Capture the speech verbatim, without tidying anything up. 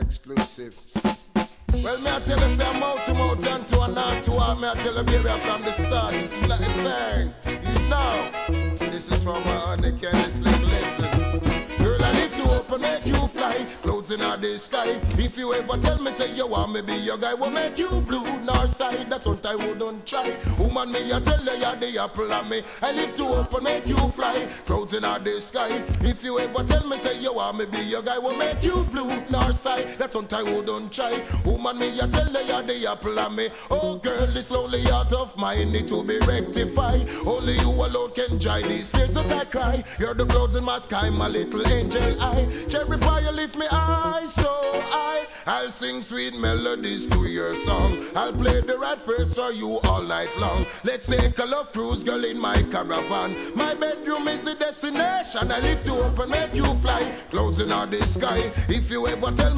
Exclusive. Well, me I tell you, say I'm out to mouth and to a not to a. Me I tell you, baby, I'm from the start. It's like a thing. You know, this is from my honey, can this little lesson. Girl, I live to open, make you fly. Clouds in the sky. If you ever tell me, say you want me be your guy, will make you blue, north side. That's what I wouldn't try. Woman, me I tell you, you're the apple of me. I live to open, make you fly. Clouds in the sky. If you ever tell me, say you want me be your guy, will make you blue, north side. That's what I wouldn't try. Woman, me I tell you, you're the apple of me. Oh, girl, this lonely heart of mine need to be rectified. Only you alone can dry these tears that I cry. You're the clouds in my sky, my little angel eye. Cherry pie, you lift me high, so high. I'll sing sweet melodies to your song. I'll play the right phrase for you all night long. Let's take a love cruise, girl, in my caravan. My bedroom is the destination. I live to open, make you fly. Clouds in the sky. If you ever tell me